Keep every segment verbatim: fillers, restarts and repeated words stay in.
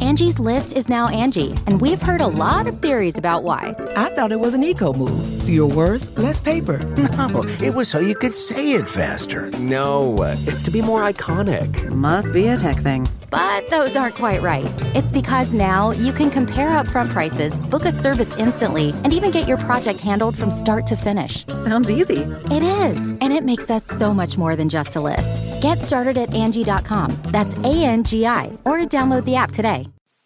Angie's List is now Angie, and we've heard a lot of theories about why. I thought it was an eco move. Fewer words, less paper. No, it was so you could say it faster. No, it's to be more iconic. Must be a tech thing. But those aren't quite right. It's because now you can compare upfront prices, book a service instantly, and even get your project handled from start to finish. Sounds easy. It is, and it makes us so much more than just a list. Get started at Angie dot com. That's A N G I, or download the app today.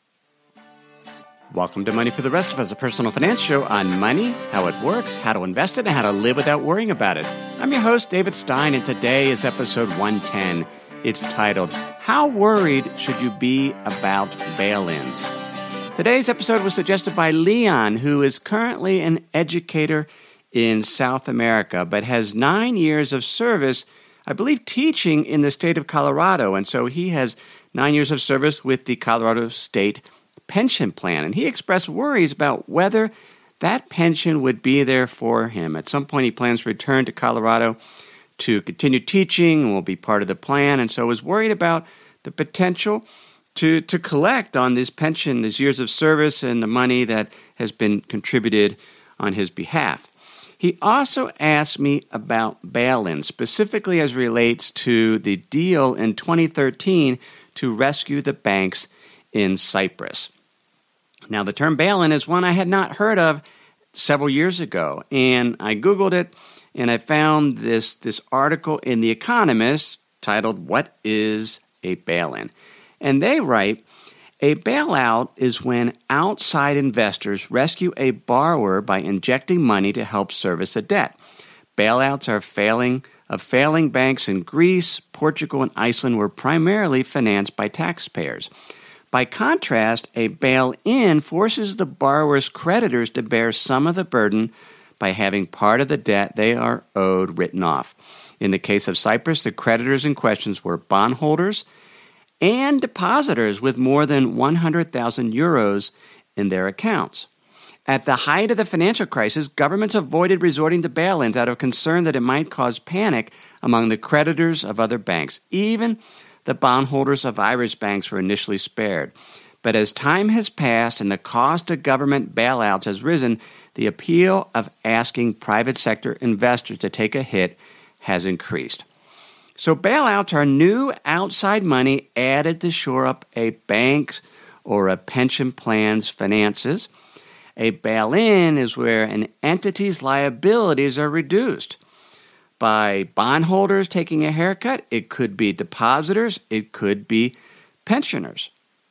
Welcome to Money for the Rest of Us, a personal finance show on money, how it works, how to invest it, and how to live without worrying about it. I'm your host, David Stein, and today is episode one ten. It's titled, How Worried Should You Be About Bail-ins? Today's episode was suggested by Leon, who is currently an educator in South America, but has nine years of service, I believe, teaching in the state of Colorado. And so he has nine years of service with the Colorado State Pension Plan. And he expressed worries about whether that pension would be there for him. At some point, he plans to return to Colorado to continue teaching and will be part of the plan. And so was worried about the potential to, to collect on this pension, these years of service, and the money that has been contributed on his behalf. He also asked me about bail-ins, specifically as relates to the deal in twenty thirteen to rescue the banks in Cyprus. Now, the term bail-in is one I had not heard of several years ago, and I Googled it, and I found this, this article in The Economist titled, What is a Bail-in? And they write, a bailout is when outside investors rescue a borrower by injecting money to help service a debt. Bailouts are failing of failing banks in Greece, Portugal, and Iceland were primarily financed by taxpayers. By contrast, a bail-in forces the borrower's creditors to bear some of the burden by having part of the debt they are owed written off. In the case of Cyprus, the creditors in question were bondholders and depositors with more than one hundred thousand euros in their accounts. At the height of the financial crisis, governments avoided resorting to bail-ins out of concern that it might cause panic among the creditors of other banks. Even the bondholders of Irish banks were initially spared. But as time has passed and the cost of government bailouts has risen, the appeal of asking private sector investors to take a hit has increased. So bailouts are new outside money added to shore up a bank's or a pension plan's finances. A bail-in is where an entity's liabilities are reduced by bondholders taking a haircut. It could be depositors. It could be pensioners.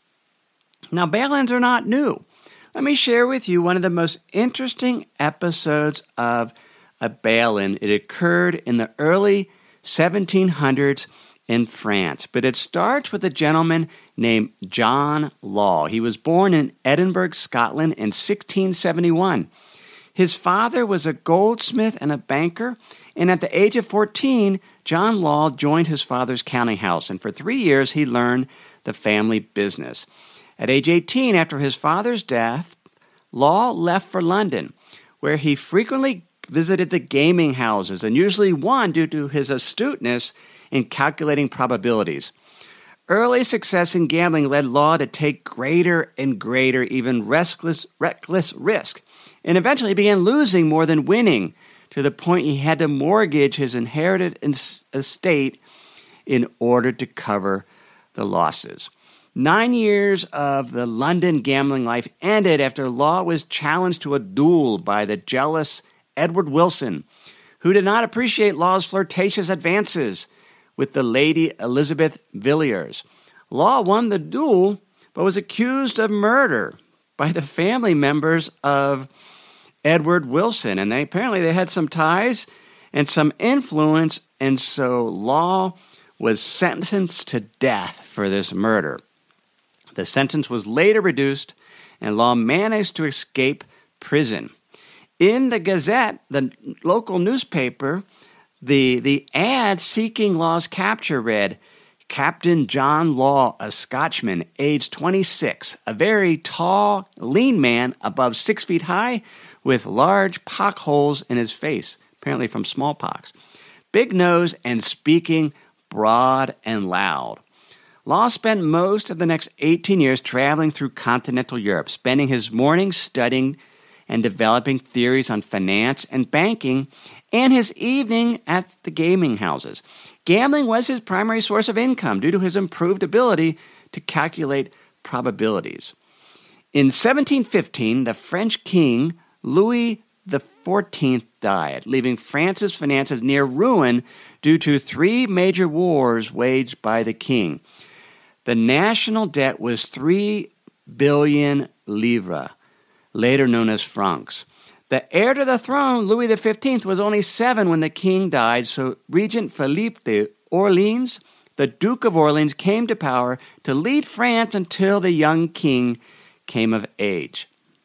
Now, bail-ins are not new. Let me share with you one of the most interesting episodes of a bail-in. It occurred in the early seventeen hundreds in France, but it starts with a gentleman named John Law. He was born in Edinburgh, Scotland in sixteen seventy-one. His father was a goldsmith and a banker, and at the age of fourteen, John Law joined his father's counting house, and for three years he learned the family business. At age eighteen, after his father's death, Law left for London, where he frequently visited the gaming houses and usually won due to his astuteness in calculating probabilities. Early success in gambling led Law to take greater and greater, even reckless, reckless risk, and eventually began losing more than winning, to the point he had to mortgage his inherited estate in order to cover the losses. Nine years of the London gambling life ended after Law was challenged to a duel by the jealous Edward Wilson, who did not appreciate Law's flirtatious advances with the Lady Elizabeth Villiers. Law won the duel, but was accused of murder by the family members of Edward Wilson, and they apparently they had some ties and some influence, and so Law was sentenced to death for this murder. The sentence was later reduced, and Law managed to escape prison. In the Gazette, the local newspaper, the, the ad seeking Law's capture read, Captain John Law, a Scotchman, age twenty-six, a very tall, lean man above six feet high, with large pock holes in his face, apparently from smallpox, big nose, and speaking broad and loud. Law spent most of the next eighteen years traveling through continental Europe, spending his mornings studying and developing theories on finance and banking, and his evening at the gaming houses. Gambling was his primary source of income due to his improved ability to calculate probabilities. In seventeen fifteen, the French king Louis the fourteenth died, leaving France's finances near ruin due to three major wars waged by the king. The national debt was three billion livres, later known as francs. The heir to the throne, Louis the fifteenth, was only seven when the king died, so Regent Philippe de Orleans, the Duke of Orleans, came to power to lead France until the young king came of age.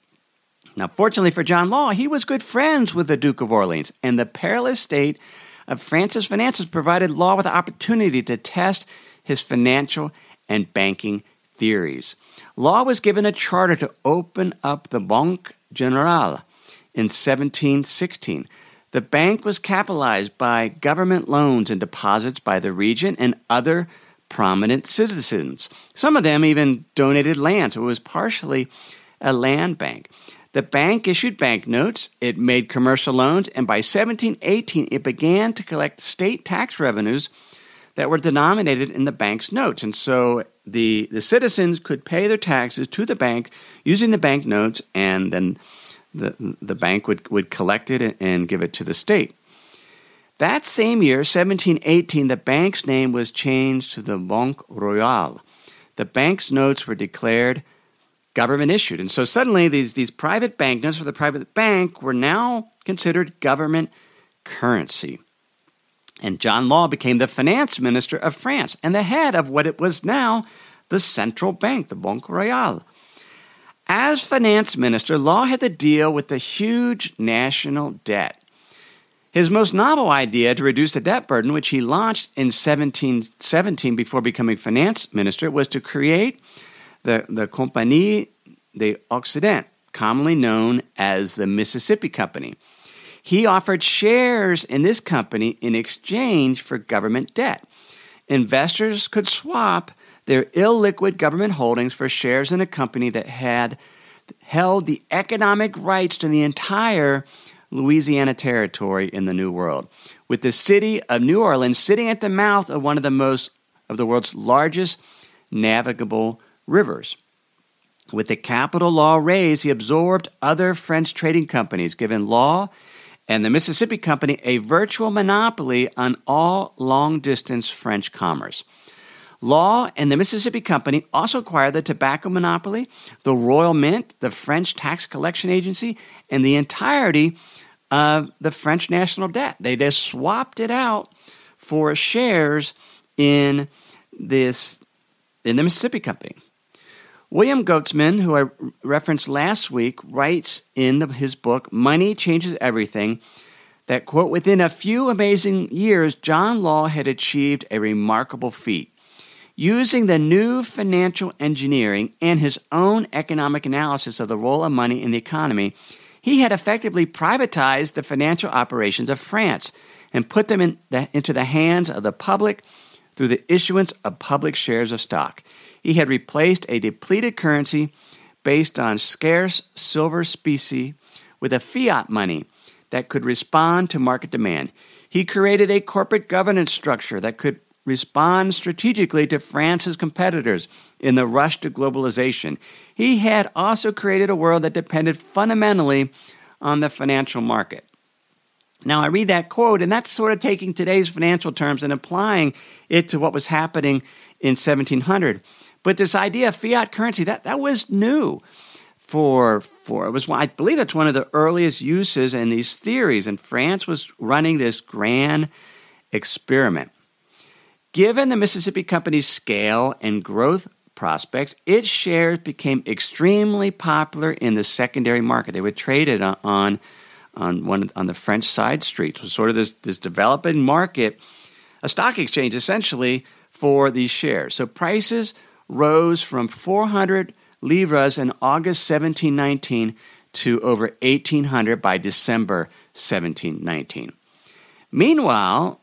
Now, fortunately for John Law, he was good friends with the Duke of Orleans, and the perilous state of France's finances provided Law with the opportunity to test his financial and banking theories. Law was given a charter to open up the Banque Generale in seventeen sixteen. The bank was capitalized by government loans and deposits by the regent and other prominent citizens. Some of them even donated land, so it was partially a land bank. The bank issued banknotes, it made commercial loans, and by seventeen eighteen it began to collect state tax revenues that were denominated in the bank's notes. And so the, the citizens could pay their taxes to the bank using the banknotes, and then the, the bank would, would collect it and give it to the state. That same year, seventeen eighteen, the bank's name was changed to the Banque Royale. The bank's notes were declared government issued. And so suddenly these, these private banknotes for the private bank were now considered government currency. And John Law became the finance minister of France and the head of what it was now the central bank, the Banque Royale. As finance minister, Law had to deal with the huge national debt. His most novel idea to reduce the debt burden, which he launched in seventeen seventeen before becoming finance minister, was to create the, the Compagnie des Occidents, commonly known as the Mississippi Company. He offered shares in this company in exchange for government debt. Investors could swap their illiquid government holdings for shares in a company that had held the economic rights to the entire Louisiana Territory in the New World, with the city of New Orleans sitting at the mouth of one of the most of the world's largest navigable rivers. With the capital Law raised, he absorbed other French trading companies, giving Law and the Mississippi Company a virtual monopoly on all long-distance French commerce. Law and the Mississippi Company also acquired the tobacco monopoly, the Royal Mint, the French Tax Collection Agency, and the entirety of the French national debt. They just swapped it out for shares in this in the Mississippi Company. William Goetzmann, who I referenced last week, writes in the, his book, Money Changes Everything, that, quote, within a few amazing years, John Law had achieved a remarkable feat. Using the new financial engineering and his own economic analysis of the role of money in the economy, he had effectively privatized the financial operations of France and put them in the, into the hands of the public through the issuance of public shares of stock. He had replaced a depleted currency based on scarce silver specie with a fiat money that could respond to market demand. He created a corporate governance structure that could respond strategically to France's competitors in the rush to globalization. He had also created a world that depended fundamentally on the financial market. Now, I read that quote, and that's sort of taking today's financial terms and applying it to what was happening in seventeen hundred. But this idea of fiat currency, that, that was new for, for, it was, I believe that's one of the earliest uses in these theories, and France was running this grand experiment. Given the Mississippi Company's scale and growth prospects, its shares became extremely popular in the secondary market. They were traded on, on on one on the French side streets. It was sort of this, this developing market, a stock exchange essentially for these shares. So prices rose from four hundred livres in August seventeen nineteen to over eighteen hundred by December seventeen nineteen. Meanwhile,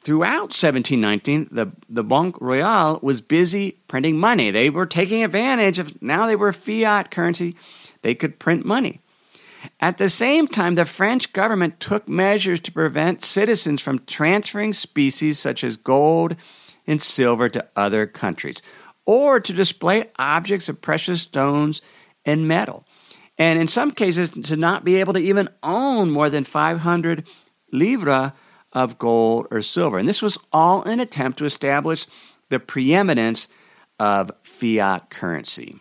throughout seventeen nineteen, the, the Banque Royale was busy printing money. They were taking advantage of, now they were fiat currency. They could print money. At the same time, the French government took measures to prevent citizens from transferring species such as gold and silver to other countries, or to display objects of precious stones and metal. And in some cases, to not be able to even own more than five hundred livres of gold or silver. And this was all an attempt to establish the preeminence of fiat currency.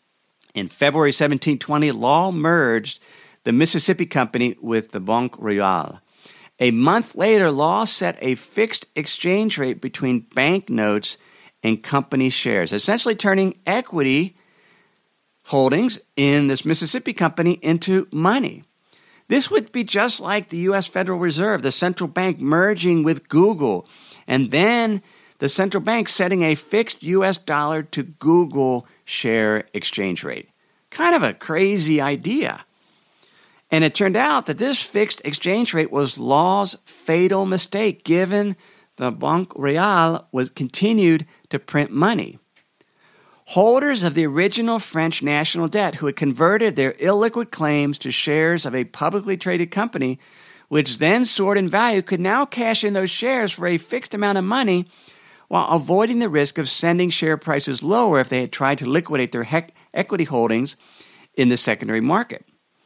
In February seventeen twenty, Law merged the Mississippi Company with the Banque Royale. A month later, Law set a fixed exchange rate between banknotes and company shares, essentially turning equity holdings in this Mississippi Company into money. This would be just like the U S Federal Reserve, the central bank merging with Google, and then the central bank setting a fixed U S dollar to Google share exchange rate. Kind of a crazy idea. And it turned out that this fixed exchange rate was Law's fatal mistake, given the Banque Royale was continued to print money. Holders of the original French national debt who had converted their illiquid claims to shares of a publicly traded company, which then soared in value, could now cash in those shares for a fixed amount of money while avoiding the risk of sending share prices lower if they had tried to liquidate their he- equity holdings in the secondary market.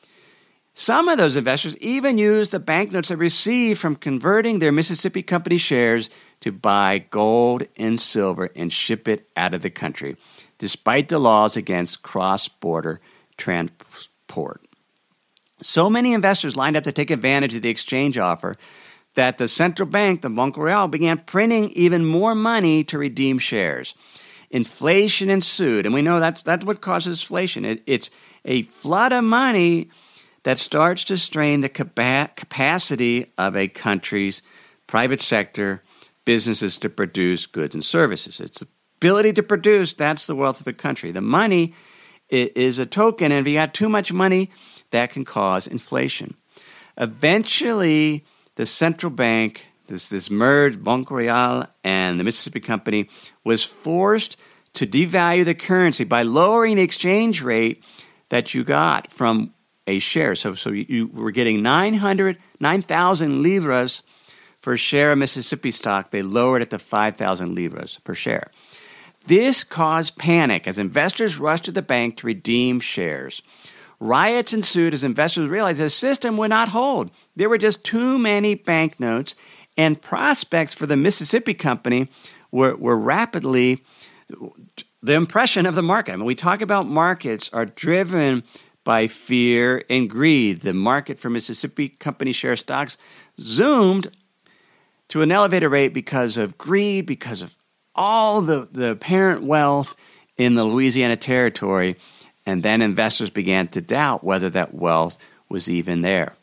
Some of those investors even used the banknotes they received from converting their Mississippi Company shares to buy gold and silver and ship it out of the country, despite the laws against cross-border transport. So many investors lined up to take advantage of the exchange offer that the central bank, the Banque Royale, began printing even more money to redeem shares. Inflation ensued, and we know that's, that's what causes inflation. It, it's a flood of money that starts to strain the capacity of a country's private sector businesses to produce goods and services. It's the ability to produce, that's the wealth of a country. The money is a token, and if you got too much money, that can cause inflation. Eventually, the central bank, this, this merged Banque Royale and the Mississippi Company, was forced to devalue the currency by lowering the exchange rate that you got from a share. So, so you, you were getting nine hundred, nine thousand livres for a share of Mississippi stock. They lowered it to five thousand livres per share. This caused panic as investors rushed to the bank to redeem shares. Riots ensued as investors realized the system would not hold. There were just too many banknotes, and prospects for the Mississippi Company were, were rapidly the impression of the market. I mean, we talk about markets are driven by fear and greed. The market for Mississippi Company share stocks zoomed to an elevated rate because of greed, because of all the, the apparent wealth in the Louisiana Territory, and then investors began to doubt whether that wealth was even there.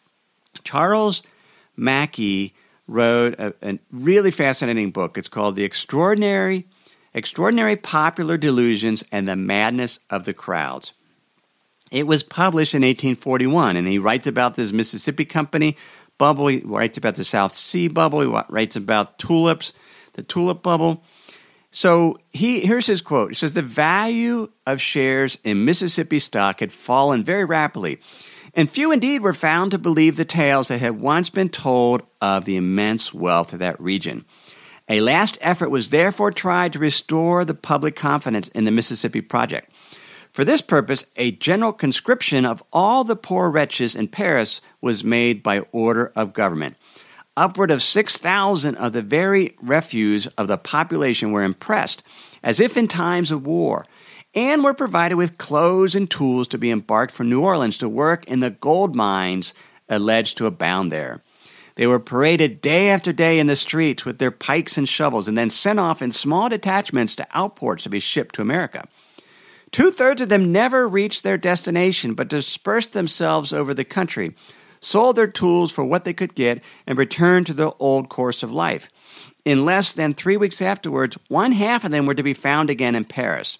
Charles Mackay wrote a, a really fascinating book. It's called The Extraordinary, Extraordinary Popular Delusions and the Madness of the Crowds. It was published in eighteen forty-one, and he writes about this Mississippi Company bubble. He writes about the South Sea bubble. He writes about tulips, the tulip bubble. So he here's his quote. He says, the value of shares in Mississippi stock had fallen very rapidly, and few indeed were found to believe the tales that had once been told of the immense wealth of that region. A last effort was therefore tried to restore the public confidence in the Mississippi Project. For this purpose, a general conscription of all the poor wretches in Paris was made by order of government. Upward of six thousand of the very refuse of the population were impressed, as if in times of war, and were provided with clothes and tools to be embarked for New Orleans to work in the gold mines alleged to abound there. They were paraded day after day in the streets with their pikes and shovels, and then sent off in small detachments to outports to be shipped to America. Two-thirds of them never reached their destination, but dispersed themselves over the country, sold their tools for what they could get, and returned to the old course of life. In less than three weeks afterwards, one half of them were to be found again in Paris.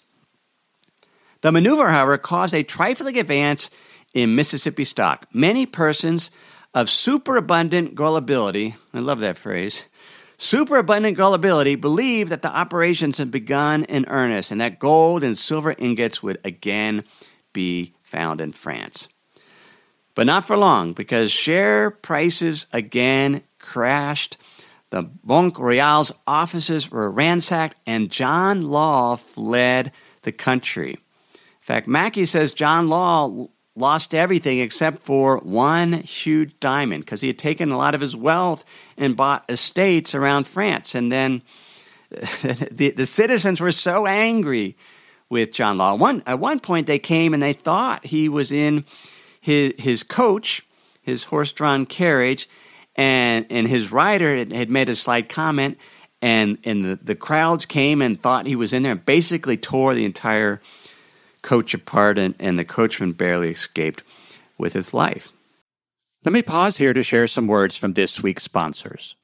The maneuver, however, caused a trifling advance in Mississippi stock. Many persons of superabundant gullibility, I love that phrase, superabundant gullibility, believed that the operations had begun in earnest and that gold and silver ingots would again be found in France. But not for long, because share prices again crashed. The Banque Royale's offices were ransacked, and John Law fled the country. In fact, Mackey says John Law lost everything except for one huge diamond, because he had taken a lot of his wealth and bought estates around France. And then the, the citizens were so angry with John Law. One, at one point, they came and they thought he was in his, his coach, his horse-drawn carriage, and, and his rider had, had made a slight comment, and, and the, the crowds came and thought he was in there and basically tore the entire coach apart, and, and the coachman barely escaped with his life. Let me pause here to share some words from this week's sponsors.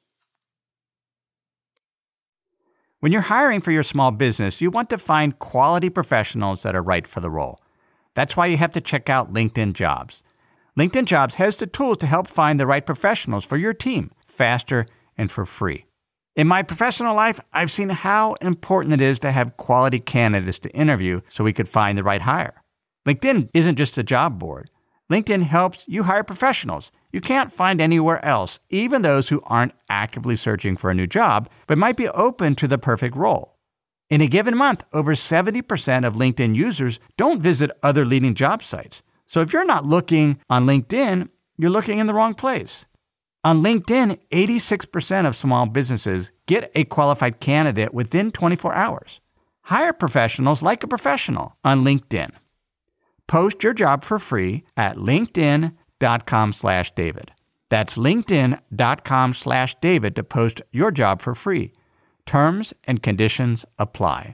When you're hiring for your small business, you want to find quality professionals that are right for the role. That's why you have to check out LinkedIn Jobs. LinkedIn Jobs has the tools to help find the right professionals for your team faster and for free. In my professional life, I've seen how important it is to have quality candidates to interview so we could find the right hire. LinkedIn isn't just a job board. LinkedIn helps you hire professionals you can't find anywhere else, even those who aren't actively searching for a new job, but might be open to the perfect role. In a given month, over seventy percent of LinkedIn users don't visit other leading job sites. So if you're not looking on LinkedIn, you're looking in the wrong place. On LinkedIn, eighty-six percent of small businesses get a qualified candidate within twenty-four hours. Hire professionals like a professional on LinkedIn. Post your job for free at linkedin.com slash David. That's linkedin.com slash David to post your job for free. Terms and conditions apply.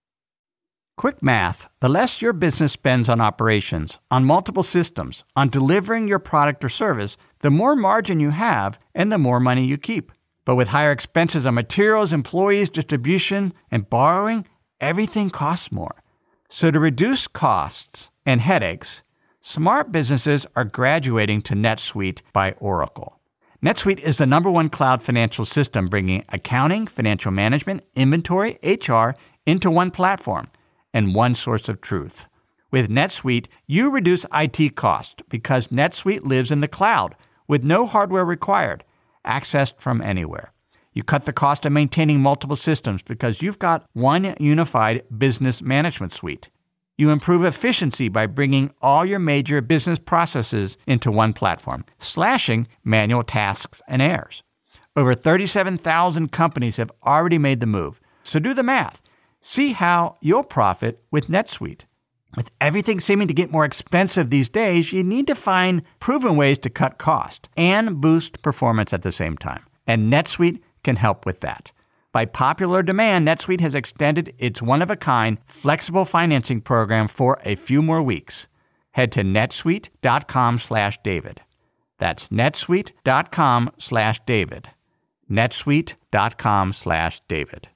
Quick math: the less your business spends on operations, on multiple systems, on delivering your product or service, the more margin you have and the more money you keep. But with higher expenses on materials, employees, distribution, and borrowing, everything costs more. So to reduce costs and headaches, smart businesses are graduating to NetSuite by Oracle. NetSuite is the number one cloud financial system, bringing accounting, financial management, inventory, H R into one platform and one source of truth. With NetSuite, you reduce I T costs because NetSuite lives in the cloud with no hardware required, accessed from anywhere. You cut the cost of maintaining multiple systems because you've got one unified business management suite. You improve efficiency by bringing all your major business processes into one platform, slashing manual tasks and errors. Over thirty-seven thousand companies have already made the move. So do the math. See how you'll profit with NetSuite. With everything seeming to get more expensive these days, you need to find proven ways to cut cost and boost performance at the same time. And NetSuite can help with that. By popular demand, NetSuite has extended its one-of-a-kind flexible financing program for a few more weeks. Head to netsuite.com slash David. That's netsuite.com slash David. netsuite.com slash David.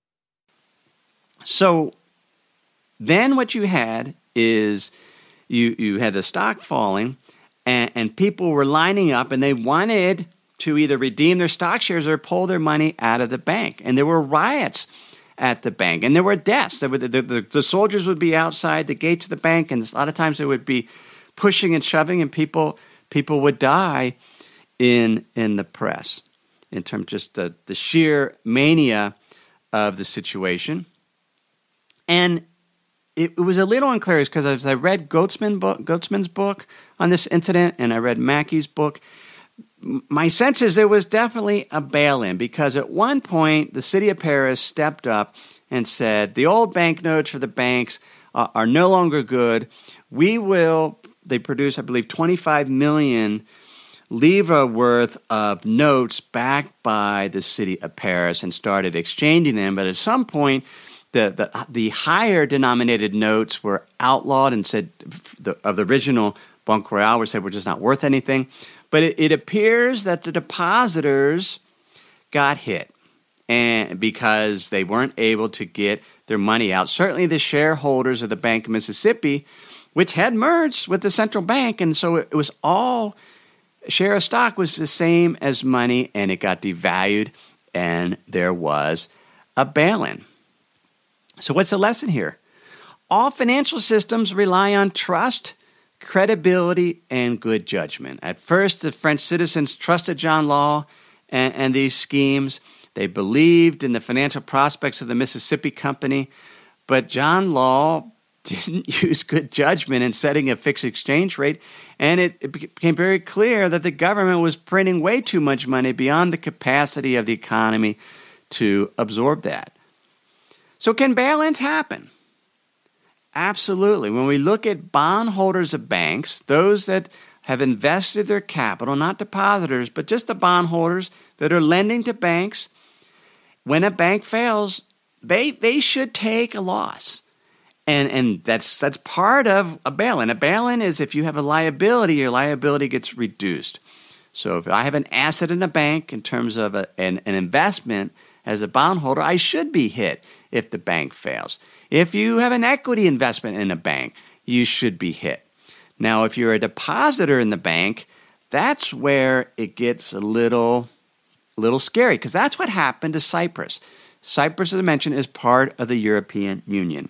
So then what you had is you, you had the stock falling, and, and people were lining up, and they wanted to either redeem their stock shares or pull their money out of the bank. And there were riots at the bank, and there were deaths. There were, the, the, the soldiers would be outside the gates of the bank, and a lot of times they would be pushing and shoving, and people people would die in in the press in terms of just the, the sheer mania of the situation. And it, it was a little unclear because as I read Goatsman book, Goatsman's book on this incident, and I read Mackey's book, my sense is there was definitely a bail-in, because at one point the city of Paris stepped up and said the old banknotes for the banks uh, are no longer good. We will, they produce, I believe, twenty-five million livre worth of notes backed by the city of Paris and started exchanging them. But at some point, the the, the higher denominated notes were outlawed and said the, of the original Banque Royale were said were just not worth anything. But it, it appears that the depositors got hit, and because they weren't able to get their money out. Certainly the shareholders of the Bank of Mississippi, which had merged with the central bank, and so it was all, share of stock was the same as money, and it got devalued and there was a bail-in. So what's the lesson here? All financial systems rely on trust, credibility, and good judgment. At first, the French citizens trusted John Law and, and these schemes. They believed in the financial prospects of the Mississippi Company, but John Law didn't use good judgment in setting a fixed exchange rate, and it, it became very clear that the government was printing way too much money beyond the capacity of the economy to absorb that. So can bail-ins happen? Absolutely. When we look at bondholders of banks, those that have invested their capital, not depositors, but just the bondholders that are lending to banks, when a bank fails, they they should take a loss. And and that's that's part of a bail-in. A bail-in is if you have a liability, your liability gets reduced. So if I have an asset in a bank in terms of a, an, an investment as a bondholder, I should be hit if the bank fails. If you have an equity investment in a bank, you should be hit. Now, if you're a depositor in the bank, that's where it gets a little, little scary, because that's what happened to Cyprus. Cyprus, as I mentioned, is part of the European Union.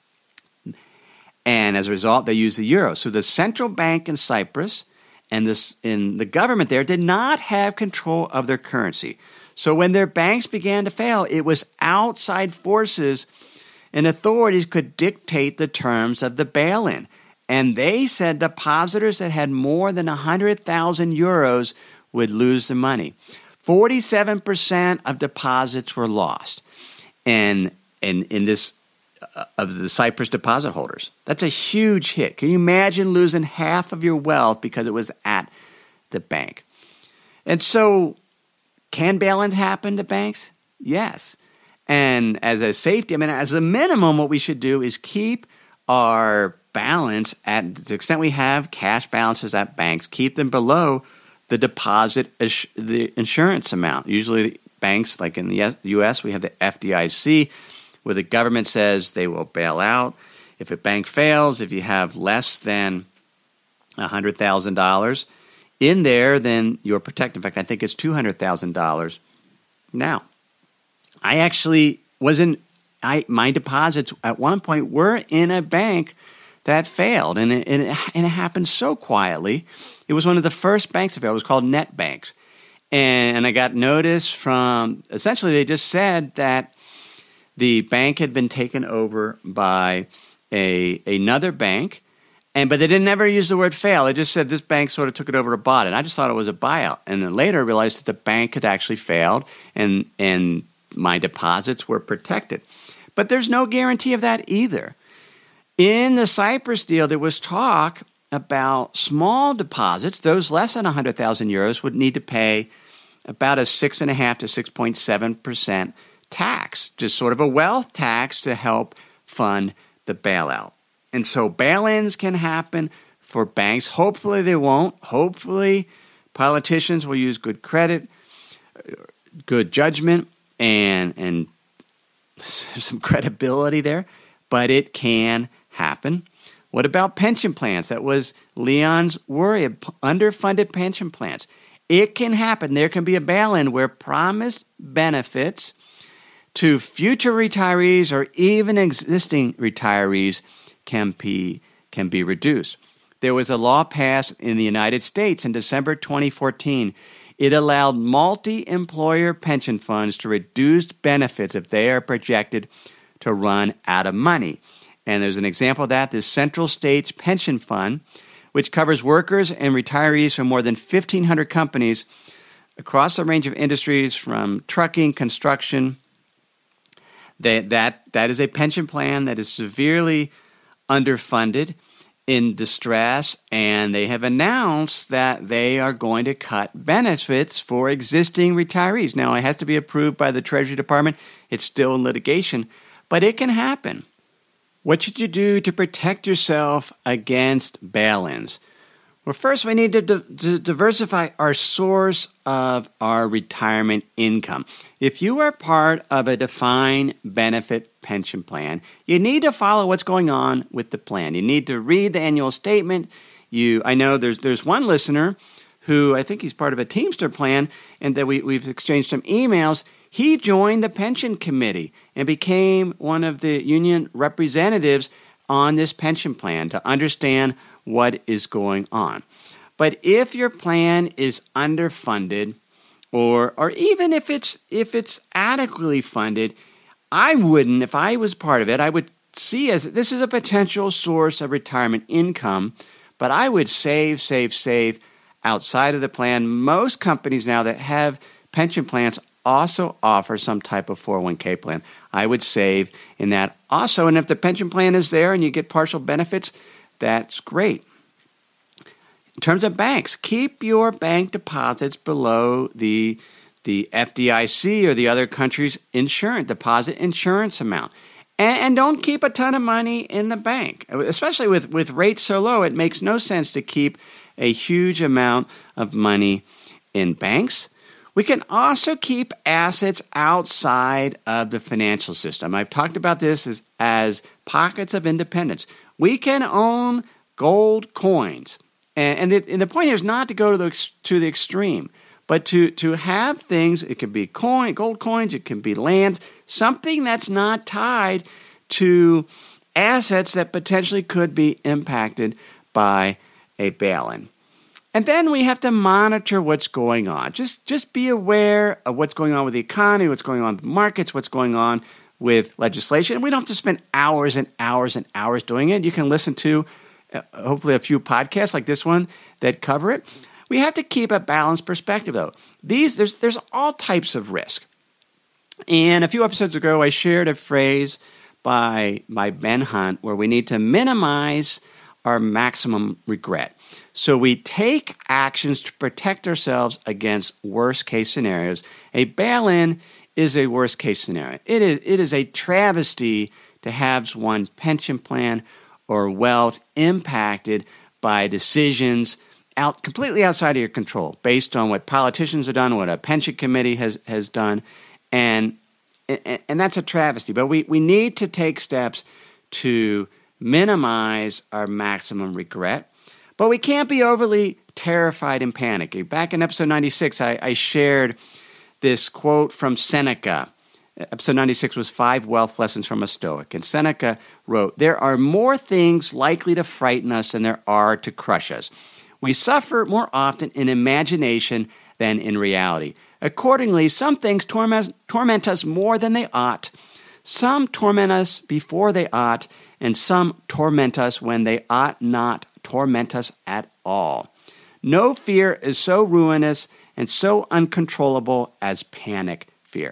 And as a result, they use the euro. So the central bank in Cyprus and this in the government there did not have control of their currency. So when their banks began to fail, it was outside forces and authorities could dictate the terms of the bail-in. And they said depositors that had more than one hundred thousand euros would lose the money. forty-seven percent of deposits were lost. And in, in this uh, of the Cyprus deposit holders. That's a huge hit. Can you imagine losing half of your wealth because it was at the bank? And so can bail-ins happen to banks? Yes. And as a safety, I mean, as a minimum, what we should do is keep our balance at the extent we have cash balances at banks, keep them below the deposit, the insurance amount. Usually banks, like in the U S, we have the F D I C, where the government says they will bail out. If a bank fails, if you have less than one hundred thousand dollars in there, then you're protected. In fact, I think it's two hundred thousand dollars. Now, I actually was in, I my deposits at one point were in a bank that failed, and it, and, it, and it happened so quietly. It was one of the first banks to fail. It was called NetBanks. And I got notice from, essentially they just said that the bank had been taken over by a another bank, and but they didn't ever use the word fail. They just said this bank sort of took it over or bought it. And I just thought it was a buyout. And then later I realized that the bank had actually failed, and and my deposits were protected. But there's no guarantee of that either. In the Cyprus deal, there was talk about small deposits. Those less than one hundred thousand euros would need to pay about a six point five to six point seven percent tax, just sort of a wealth tax to help fund the bailout. And so bail-ins can happen for banks. Hopefully they won't. Hopefully politicians will use good credit, good judgment, and and some credibility there. But it can happen. What about pension plans? That was Leon's worry, underfunded pension plans. It can happen. There can be a bail-in where promised benefits to future retirees or even existing retirees can be, can be reduced. There was a law passed in the United States in December twenty fourteen. It allowed multi-employer pension funds to reduce benefits if they are projected to run out of money. And there's an example of that, this Central States Pension Fund, which covers workers and retirees from more than fifteen hundred companies across a range of industries from trucking, construction. That, that, that is a pension plan that is severely underfunded, in distress, and they have announced that they are going to cut benefits for existing retirees. Now, it has to be approved by the Treasury Department. It's still in litigation, but it can happen. What should you do to protect yourself against bail-ins? Well, first, we need to, di- to diversify our source of our retirement income. If you are part of a defined benefit pension plan, you need to follow what's going on with the plan. You need to read the annual statement. You, I know there's there's one listener who I think he's part of a Teamster plan, and that we, we've exchanged some emails. He joined the pension committee and became one of the union representatives on this pension plan to understand what is going on. But if your plan is underfunded, or or even if it's if it's adequately funded, I wouldn't, if I was part of it, I would see as this is a potential source of retirement income, but I would save, save, save outside of the plan. Most companies now that have pension plans also offer some type of four oh one k plan. I would save in that also. And if the pension plan is there and you get partial benefits, that's great. In terms of banks, keep your bank deposits below the, the F D I C or the other country's insurance deposit insurance amount. And, and don't keep a ton of money in the bank. Especially with, with rates so low, it makes no sense to keep a huge amount of money in banks. We can also keep assets outside of the financial system. I've talked about this as, as pockets of independence. We can own gold coins. And, and, the, and the point here is not to go to the, to the extreme, but to, to have things, it could be coin, gold coins, it can be lands, something that's not tied to assets that potentially could be impacted by a bail-in. And then we have to monitor what's going on. Just, just be aware of what's going on with the economy, what's going on with the markets, what's going on with legislation. We don't have to spend hours and hours and hours doing it. You can listen to uh, hopefully a few podcasts like this one that cover it. We have to keep a balanced perspective, though. These there's there's all types of risk. And a few episodes ago, I shared a phrase by, by Ben Hunt where we need to minimize our maximum regret. So we take actions to protect ourselves against worst-case scenarios. A bail-in is a worst-case scenario. It is, it is a travesty to have one's pension plan or wealth impacted by decisions out completely outside of your control, based on what politicians have done, what a pension committee has, has done, and, and and that's a travesty. But we, we need to take steps to minimize our maximum regret. But we can't be overly terrified and panicky. Back in episode ninety-six, I, I shared this quote from Seneca. Episode ninety-six was Five Wealth Lessons from a Stoic. And Seneca wrote, "There are more things likely to frighten us than there are to crush us. We suffer more often in imagination than in reality. Accordingly, some things torment, torment us more than they ought. Some torment us before they ought, and some torment us when they ought not torment us at all. No fear is so ruinous and so uncontrollable as panic fear."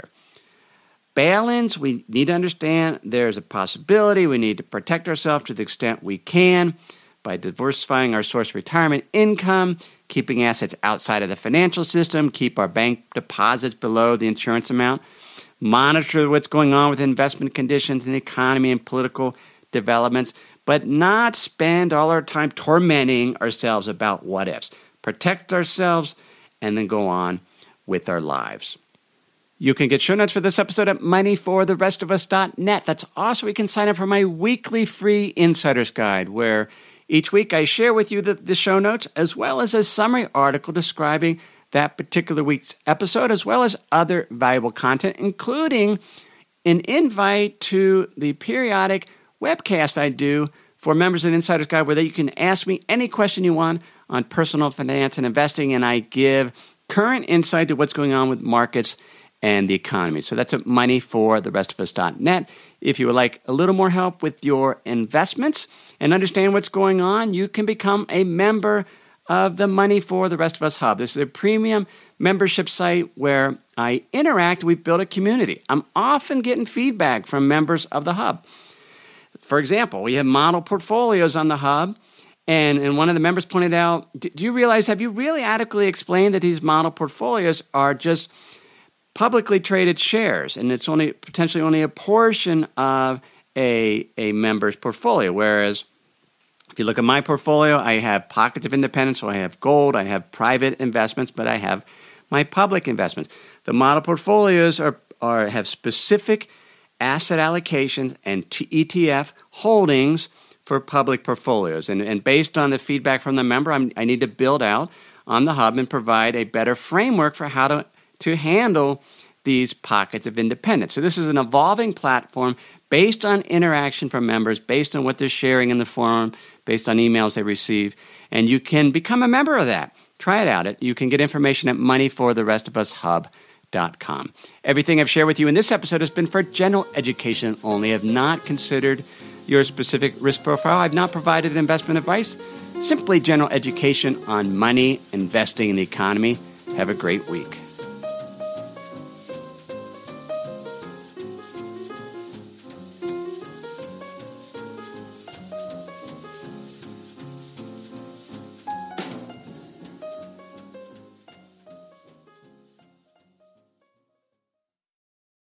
Bail-ins, we need to understand there's a possibility. We need to protect ourselves to the extent we can by diversifying our source of retirement income, keeping assets outside of the financial system, keep our bank deposits below the insurance amount, monitor what's going on with investment conditions in the economy and political developments, but not spend all our time tormenting ourselves about what ifs. Protect ourselves and then go on with our lives. You can get show notes for this episode at money for the rest of us dot net. That's also where you can sign up for my weekly free Insider's Guide, where each week I share with you the, the show notes as well as a summary article describing that particular week's episode, as well as other valuable content, including an invite to the periodic webcast I do for members of the Insider's Guide, where you can ask me any question you want on personal finance and investing, and I give current insight to what's going on with markets and the economy. So that's at money for the rest of us dot net. If you would like a little more help with your investments and understand what's going on, you can become a member of the Money for the Rest of Us Hub. This is a premium membership site where I interact. We've built a community. I'm often getting feedback from members of the Hub. For example, we have model portfolios on the Hub, and, and one of the members pointed out, do you realize, have you really adequately explained that these model portfolios are just publicly traded shares, and it's only potentially only a portion of a, a member's portfolio, whereas if you look at my portfolio, I have pockets of independence, so I have gold, I have private investments, but I have my public investments. The model portfolios are, are have specific asset allocations and T- E T F holdings for public portfolios. And, and based on the feedback from the member, I'm, I need to build out on the Hub and provide a better framework for how to, to handle these pockets of independence. So this is an evolving platform based on interaction from members, based on what they're sharing in the forum, based on emails they receive, and you can become a member of that. Try it out. You can get information at money for the rest of us hub dot com. Everything I've shared with you in this episode has been for general education only. I have not considered your specific risk profile. I've not provided investment advice. Simply general education on money, investing, in the economy. Have a great week.